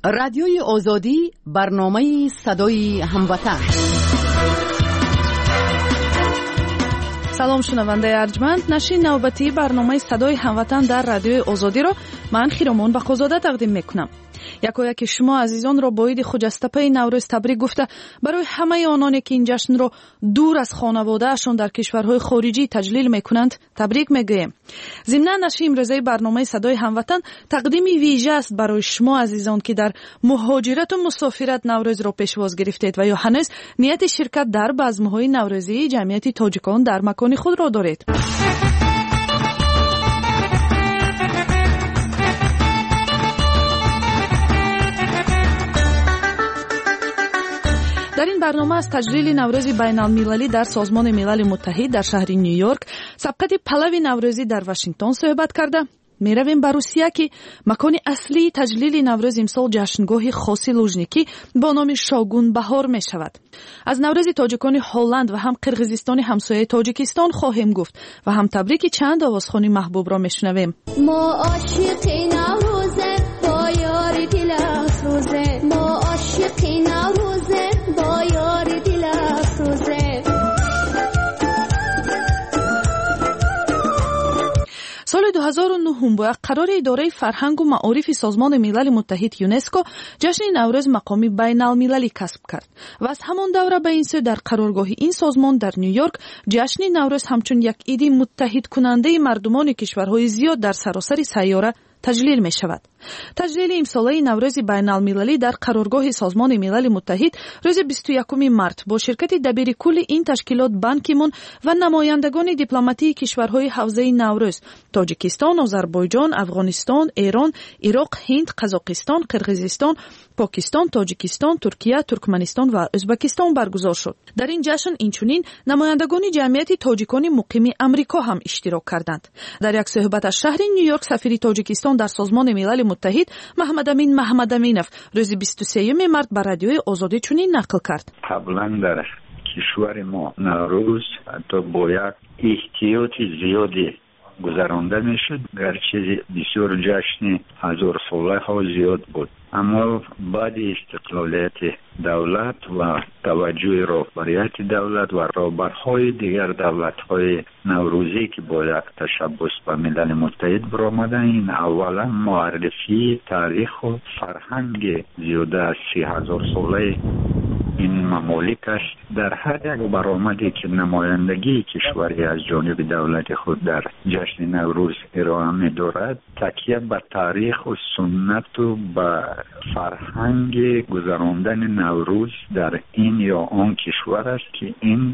رادیوی آزادی، برنامه صدای هموطن. سلام شنونده ارجمند، نشر نوبتی برنامه صدای هموطن در رادیوی آزادی را من خیرمان بقازاده تقدیم میکنم. یکی شما عزیزان را با عید خجسته پی نوروز تبریک گفته برای همه آنانی که این جشن را دور از خانواده‌شان در کشورهای خارجی تجلیل میکنند تبریک میگویم. ضمن نشر امروزه برنامه صدای هموطن تقدیم ویژه است برای شما عزیزان که در مهاجرت و مسافرت نوروز را پیشواز گرفتید و یا هنوز نیت شرکت در بزم‌های نوروزی جمعیت تاجیکان در مکان خود را دارید. در این برنامه از تجلیل نوروز بین المللی در سازمان ملل متحد در شهر نیویورک، سبقت پلو نوروزی در واشنگتن صحبت کرده. میرویم به روسیه که مکان اصلی تجلیل نوروز امسال جشنگاه خاصی لوژنیکی با نام شاگون بهار می شود. از نوروز تاجیکان هلند و هم قرقیزستان همسایه تاجیکستان خواهیم گفت و هم تبریک چند آوازخوانی محبوب را میشنویم. ما عاشقی نوروزه با یار دل افروزه، ما عاشقی نوروزه با یار دل افروزه. سال 2009 با قرار اداره فرهنگ و معارف سازمان ملل متحد یونسکو جشن نوروز مقامی بین المللی کسب کرد و از همان دوره به این سو در قرارگاه این سازمان در نیویورک جشن نوروز همچون یک عید متحد کننده مردمان کشورهای زیاد در سراسر سیاره تجلیل می شود. تجلیل امساله نوروز بین المللی در قرارگاه سازمان ملل متحد روز 21 مارس با شرکت دبیر کل این تشکیلات بان کی مون و نمایندگان دیپلماتی کشورهای حوزه نوروز تاجیکستان، آذربایجان، افغانستان، ایران، عراق، هند، قزاقستان، قرقیزستان، پاکستان، تاجیکستان، ترکیه، ترکمنستان و ازبکستان برگزار شد. در این جشن اینچنین نمایندگان جمعیت تاجیکان مقیم آمریکا هم اشتراک کردند. در یک صحبت از شهر نیویورک سفیر تاجیکستان در سازمان ملل متحد محمد امین محمدامینов روز 23 مارس بر رادیوی آزادی چنین نقل کرد. قبلا در کشور ما نوروز حتی با یک احتیاط زیادی گذرانده میشد، گرچه بسیار جشن هزار ساله ها زیاد بود، اما بعد استقلالیت دولت و توجه رهبریت دولت و رهبرهای دیگر دولت‌های نوروزی که با یک تشبث به ملل متحد برآمدند، این اولا معرفی تاریخ و فرهنگ زیاده از 30,000 ساله این ممالک است. در هر یک برآمدی که نمایندگی کشوری از جانب دولت خود در جشن نوروز ارائه می‌دارد، تکیه به تاریخ و سنت و به فرهنگ گذراندن نوروز در این یا آن کشور است که این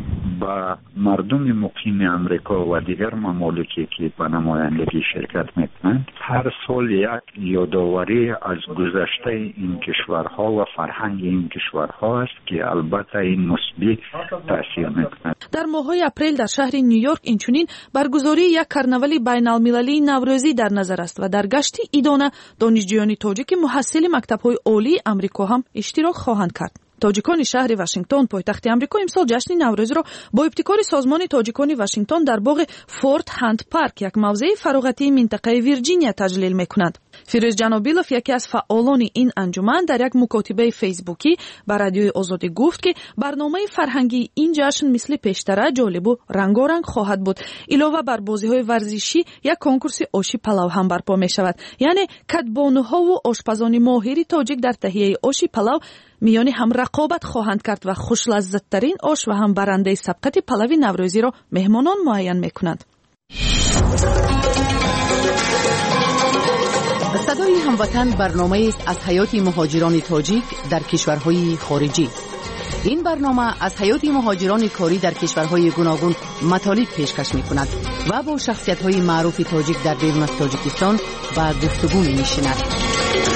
با مردم مقیم امریکا و دیگر ممالکی که به نمایندگی شرکت میکنند هر سال یک یادآوری از گذشته این کشورها و فرهنگ این کشورها است که البته این مثبت تاثیر میکند. در ماه‌های اپریل در شهر نیویورک اینچنین برگزاری یک کرنوالی بین المللی نوروزی در نظر است و در گشت ایدانه دانشجویان تاجیک محصل مکتب‌های عالی آمریکا هم اشتراک خواهند کرد. تاجیکان شهر واشنگتن پایتخت آمریکا امسال جشن نوروز را با ابتکار سازمان تاجیکان واشنگتن در باغ فورت هند پارک، یک موضع فراغتی منطقه ویرجینیا تجلیل می‌کند. فیروز جنابیلوف یکی از فعالان این انجمن در یک مکاتبه فیسبوکی با رادیوی آزادی گفت که برنامه فرهنگی این جشن مثل پیشتر جالب و رنگارنگ خواهد بود. علاوه بر بازی‌های ورزشی یک کنکورس آشی پلاو هم برپا می‌شود، یعنی کدبانوها و آشپزان ماهر تاجیک در تهیه آشی پلاو میانی هم رقابت خواهند کرد و خوش لذت‌ترین آش و هم برنده سبقت پلو نوروزی را مهمانان معین می‌کنند. صدای هموطن برنامه است از حیات مهاجران تاجیک در کشورهای خارجی. این برنامه از حیات مهاجران کاری در کشورهای گوناگون مطالب پیشکش می‌کند و با شخصیت‌های معروف تاجیک در بیرون از تاجیکستان و گفتگو می‌نشیند.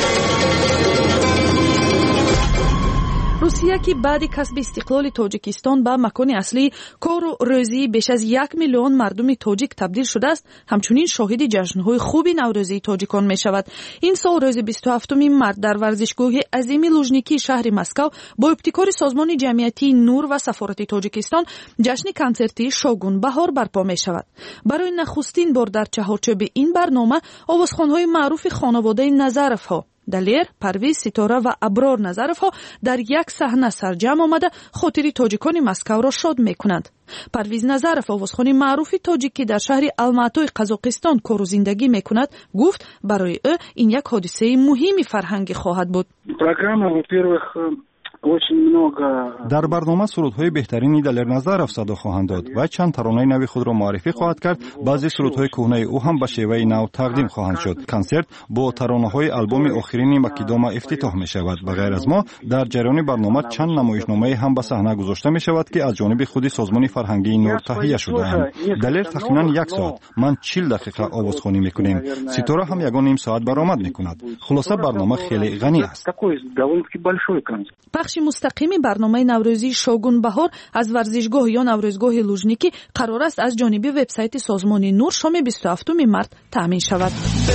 روسیه که بعد کسب استقلال تاجیکستان به مکان اصلی کار و روزی بیش از 1 میلیون مردم تاجیک تبدیل شده است، همچنین شاهد جشن‌های خوبی نوروزی تاجیکان می شود. این سال روز 27 مارس در ورزشگاه عظیم لوژنیکی شهر مسکو با ابتکار سازمان جمعیتی نور و سفارت تاجیکستان جشن کنسرتی شاگون بهار برپا می شود. برای نخستین بار در چهارچوب این برنامه آوازخوان‌های معروف خانواده نظرف‌ها далер, парвиз, ситора ва аброр назаровҳо дар як саҳна сарҷамъ омада хотири тоҷикони Москавро шод мекунанд. парвиз назаров, овозхони маъруфи тоҷик ки дар шаҳри Алматои Қазоқистон кору зиндагӣ мекунад, гуфт барои ӯ ин як ҳодисаи муҳими фарҳангӣ хоҳад буд. Программа, во-первых, очень много. дар барнома сурудҳои беҳтарини Далер Назаров садо хоҳанд дод ва чанд таронаи нави худро муаррифӣ хоҳад кард. баъзе сурудҳои кӯҳнаи ӯ ҳам ба шеваи нав тақдим хоҳанд шуд. консерт бо таронаҳои албоми охирини Макидома ифтитоҳ мешавад. ба ғайр аз мо дар ҷараёни барнома чанд намоишномае ҳам ба саҳна гузошта мешавад ки аз ҷониби худи созмони фарҳангии нур таҳия шудаанд. Далер тахминан 1 соат, ман 40 дақиқа овозхонӣ мекунем. ситора ҳам ягон ним соат баромад мекунад. хулоса барнома хеле ғанӣ аст. бахши мустақими барномаи наврӯзии Шогун Баҳор аз варзишгоҳ ё наврӯзгоҳи Лужникӣ қарор аст аз ҷониби вебсайти созмони Нур шоми 27 март таъмин шавад.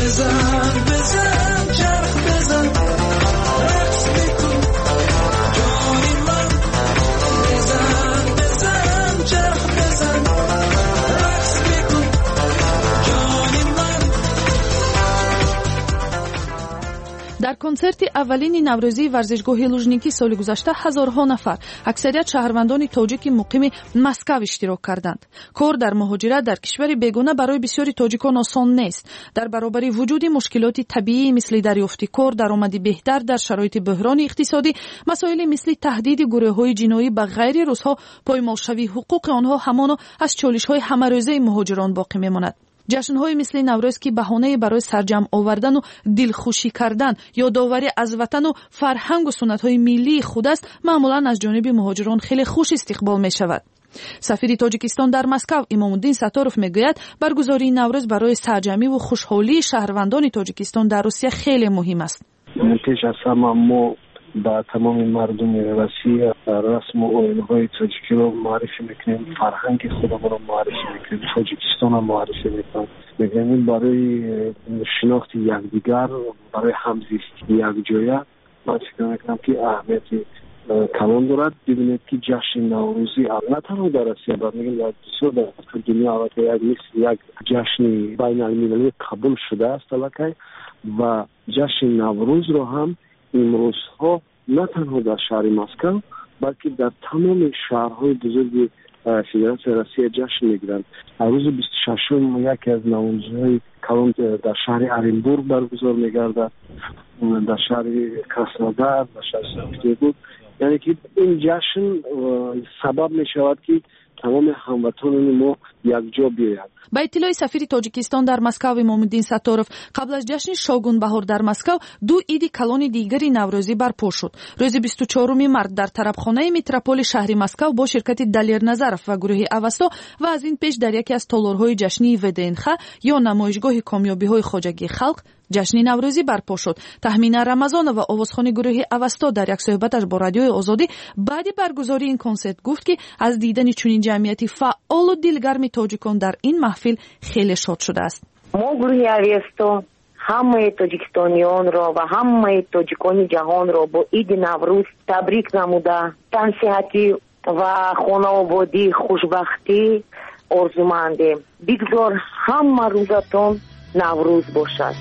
дар консерти аввалини наврӯзии варзишгоҳи Лужникӣ соли гузашта ҳазорҳо нафар, аксарият шаҳрвандони тоҷики муқими Москав иштирок карданд. кор дар муҳоҷират дар кишвари бегона барои бисёри тоҷикон осон нест. дар баробари вуҷуди мушкилоти табиӣ мисли дарёфти кор, даромади беҳтар дар шароити буҳрони иқтисодӣ, масоили мисли таҳдиди гурӯҳҳои ҷиноӣ ба ғайри русҳо, поймолшавии ҳуқуқи онҳо ҳамоно аз чолишҳои ҳамарӯзаи муҳоҷирон боқӣ мемонад. ҷашнҳои мисли наврӯз ки баҳонае барои сарҷамъ овардану дилхушӣ кардан, ёдоварӣ аз ватану фарҳангу суннатҳои миллии худ аст, маъмулан аз ҷониби муҳоҷирон хеле хуш истиқбол мешавад. сафири тоҷикистон дар Москав Имомуддин Сатторов мегӯяд, баргузории наврӯз барои сарҷамъиву хушҳолии шаҳрвандони Тоҷикистон дар Русия хеле муҳим аст. пеш аз ҳама мо ба тамоми мардуми Россия расму оинҳои тоҷикиро муаррифӣ мекунем, фарҳанги худамонро муаррифӣ мекунем, Тоҷикистонро муаррифӣ мекунем барои шинохти якдигар, барои ҳамзисти якҷоя. ман фикр мекунам ки аҳамияти калон дорад. бибинед ки ҷашни наврӯзӣ на танҳо дар Россия, балки дар бисёр дар дунё аллакай як ҷашни байналмилалӣ қабул шудааст аллакай ва ҷашни наврӯзро ҳам имрӯзҳо на танҳо дар шаҳри Москав, балки дар тамоми шаҳрҳои бузурги Федератсияи Россия ҷашн мегиранд. рӯзи 26-ум яке аз наврӯзҳои калон дар шаҳри Оренбург баргузор мегардад, дар шаҳри Краснодар, дар шаҳри Санкт-Петербург. яъне ки ин ҷашн сабаб мешавад ки тамоми ҳамватонони мо якҷо биёянд. ба иттилои сафири Тоҷикистон дар Москав Имомуддин Сатторов, қабл аз ҷашни Шогун Баҳор дар Москав 2 иди калони дигари наврӯзӣ барпо шуд. рӯзи 24 март дар тарабхонаи метрополи шаҳри Москав бо ширкати Далер Назаров ва гурӯҳи Авасто ва аз ин пеш дар яке аз толорҳои ҷашнии ВДНХ ё намоишгоҳи комёбиҳои хоҷагии халқ ҷашни наврӯзӣ барпо шуд. Таҳмина Рамазонова, овозхони гурӯҳи Авасто, дар як суҳбаташ бо радиои Озодӣ баъди баргузории ин консерт гуфт ки аз дидани чунин ҷамъияти фаъолу дилгарми тоҷикон дар ин маҳфил хеле шод шудааст. мо гурӯҳи Авасто ҳамаи тоҷикистонионро ва ҳамаи тоҷикони ҷаҳонро бо иди Наврӯз табрик намуда тансиҳатӣ ва хонаободӣ, хушбахтӣ орзумандем. бигзор ҳама рӯзатон Наврӯз бошад.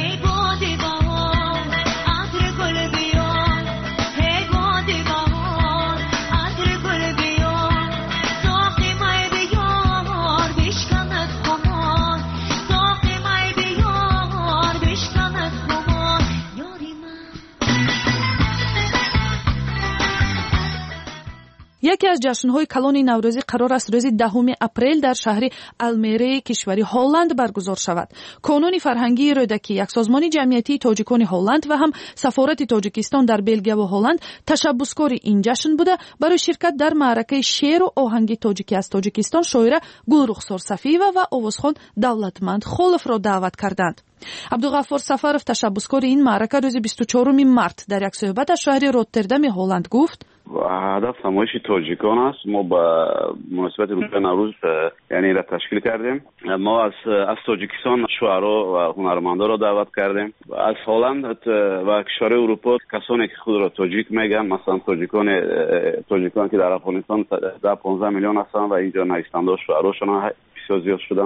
яке аз ҷашнҳои калони наврӯзӣ қарор аст рӯзи 10 апрел дар шаҳри Алмереи кишвари Ҳолланд баргузор шавад. Конуни фарҳангии рӯдакӣ, як созмони ҷамъиятии тоҷикони Ҳолланд ва ҳам сафорати Тоҷикистон дар Белгия ва Ҳолланд ташаббускори ин ҷашн буда барои ширкат дар маъракаи шеъру оҳанги тоҷикӣ аз Тоҷикистон шоира Гулрухсор Сафиева ва овозхон Давлатманд Холовро даъват карданд. Абдуғаффор Сафаров, ташаббускори ин маърака, рӯзи 24 март дар як суҳбаташ шаҳри Роттердами Ҳолланд гуфт: ҳадаф намоиши тоҷикон аст. мо ба муносибати рӯзи наврӯз яъне ра ташкил кардем. мо аз тоҷикистон шуъаро ва ҳунармандонро даъват кардем. аз ҳолланд ва кишварҳои урупо касоне ки худро тоҷик мегӯянд, масалан тоҷиконе ки дар Афғонистон 15 миллион ҳастанд ва инҷо навистандаҳо шуъарошон бисёр зиёд шуданд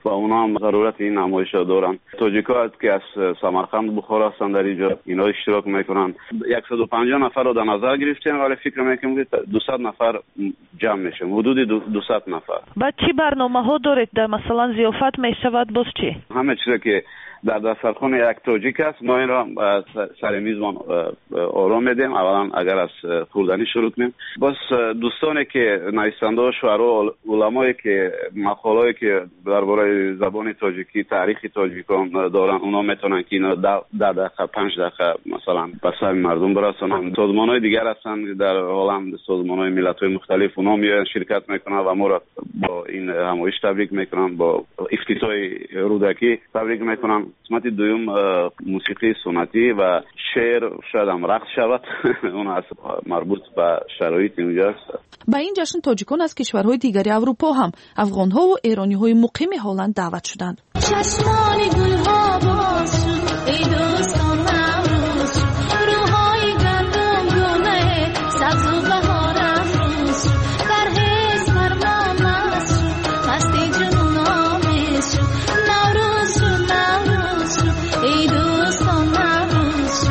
و اونا هم ضرورت این نمایش را دارن. تاجیک‌ها که از سمرقند بخارا هستند در اینجا، اینا اشتراک میکنن. 150 نفر رو در نظر گرفتیم ولی فکر میکنم که 200 نفر جمع میشه، حدود 200 نفر. بعد چی برنامه‌ها دارید؟ در مثلا ضیافت میشود باز چی؟ همه چیزی که در دسترخوان یک تاجیک است ما این را سر میزبان آرام میدیم. اولا اگر از خوردنی شروع کنیم، باز دوستانی که نویسنده و شعرا علمایی که مقاله‌ای که درباره زبان تاجیکی تاریخ تاجیکان دارن اونا میتونن که اینا 10 دقیقه 5 دقیقه مثلا به سر مردم برسونن. سازمان‌های دیگر هستن در عالم، سازمان‌های ملت‌های مختلف، اونا میان شرکت میکنن و ما را با این همایش تبریک میکنن، با افتتاح رودکی تبریک میکنن. قسمت دوم موسیقی سنتی و شعر شاید هم رقص شود اون از مربوط به شرایط اینجا است. با این جشن تاجیکان از کشورهای دیگری اروپا هم افغان‌ها و ایرانی‌های مقیم هلند دعوت شدند. چشمان گل‌ها باز ای دوستان نوروز، روحای گندم گونه سبز و بهار افروز، در حس فرمان است مستی جنون آمیز، نوروز ای دوستان نوروز.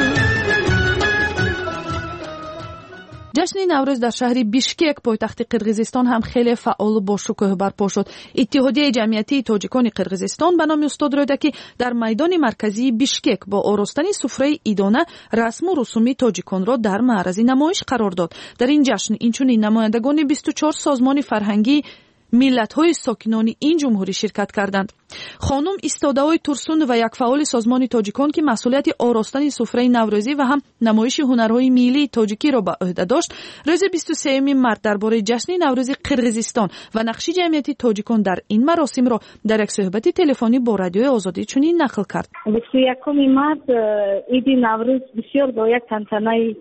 جشن نوروز در شهر بیشکک پایتخت قرقیزستان هم خیلی فعال و با شکوه برپا شد. اتحادیه جمعیتی تاجیکان قرقیزستان به نام استاد رودکی در میدان مرکزی بیشکک با آراستن سفره ایدانه رسم و رسومی تاجیکان را در معرض نمایش قرار داد. در این جشن اینچنین نمایندگان 24 سازمان فرهنگی ملت‌های ساکنان این جمهوری شرکت کردند. خانم استاده‌های ترسون و یک فعال سازمان تاجیکان که مسئولیت آراستن سفره نوروزی و هم نمایش هنرهای ملی تاجیکی را به عهده داشت، روز 23 مارس درباره جشن نوروز قرقیزستان و نقش جمعیت تاجیکان در این مراسم را در یک صحبت تلفنی با رادیوی آزادی چنین نقل کرد. 21 مارس عید نوروز بسیار با یک تنتنه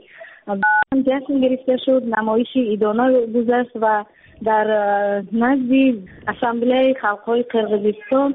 جشن گرفته شد. نمایش ایدانه گذشت و در نزد اسامبله خلق‌های قرقیزستان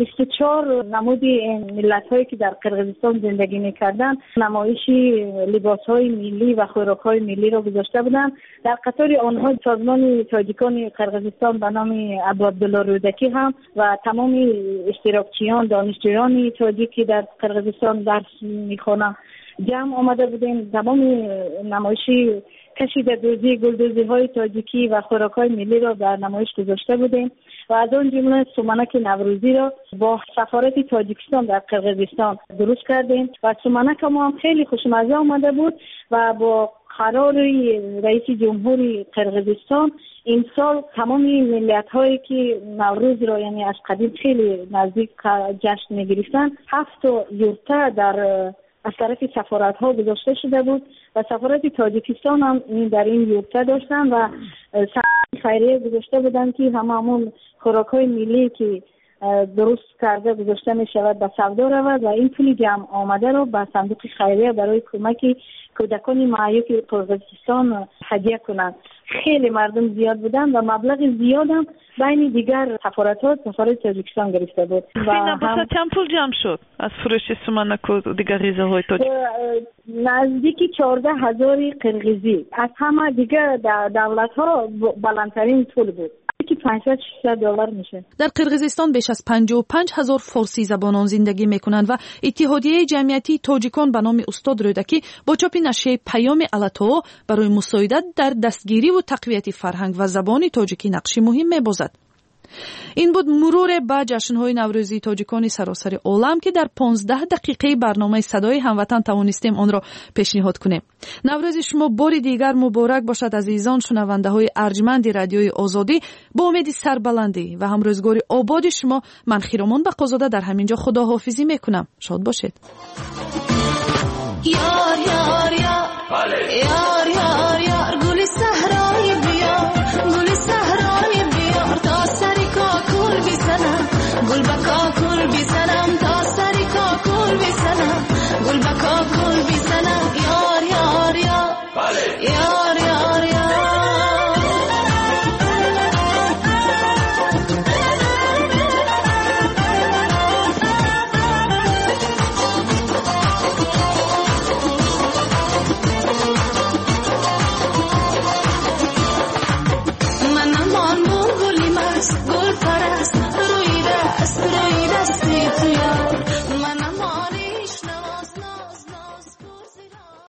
24 نمود ملت‌هایی که در قرقیزستان زندگی می‌کردند نمایش لباس‌های ملی و خوراک‌های ملی را گذاشته بودند. در قطار آنها سازمان تاجیکان قرقیزستان به نام عبدالله رودکی هم و تمام اشتراکچیان دانشجویان تاجیکی در قرقیزستان درس می‌خوانند جمع آمده بودیم. تمام نمایشی کشید دوزی گلدوزی های تاجیکی و خوراک‌های ملی را در نمایش گذاشته بودیم و از آن جمله سومنک نوروزی را با سفارت تاجیکستان در قرقیزستان درست کردیم و سومنک ما هم خیلی خوشمزه آمده بود و با قرار رئیس جمهوری قرقیزستان این سال تمام ملت هایی که نوروز را یعنی از قدیم خیلی نزدیک جشن می‌گرفتند 7 یورته از طرف سفارت ها گذاشته شده بود و سفارت تاجیکستان هم در این یورته داشتن و خیریه گذاشته بودن که همون خوراک های ملی که درست کرده گذاشته می شود به سودا رود و این پول جمع آمده رو به صندوق خیریه برای کمک کودکان معیوب قرقیزستان هدیه کنند. خیلی مردم زیاد بودن و مبلغ زیاد هم بین دیگر سفارت تاجیکستان گرفته بود. و چند پول جمع شد از فروش سومنک و دیگر غذاهای تاجیک؟ نزدیک 14,000 قرقیزی. از همه دیگر دولت ها بلندترین پول بود که $500-600 میشه. در قرقیزستان بیش از 55,000 فارسی زبانان زندگی میکنند و اتحادیه جمعیتی تاجیکان به نام استاد رودکی با چاپ نشریه پیام الاتو برای مساعدت در دستگیری و تقویت فرهنگ و زبان تاجیکی نقشی مهم میبازد. این بود مرور به جشن‌های نوروزی تاجیکان سراسر عالم که در 15 دقیقه برنامه صدای هموطن توانستیم آن را پیشنهاد کنیم. نوروز شما بار دیگر مبارک باشد عزیزان شنونده‌های ارجمند رادیوی آزادی. با امید سربلندی و هم روزگاری آباد شما من خیرمان بقازاده در همینجا خداحافظی میکنم. شاد باشید. یار یار یار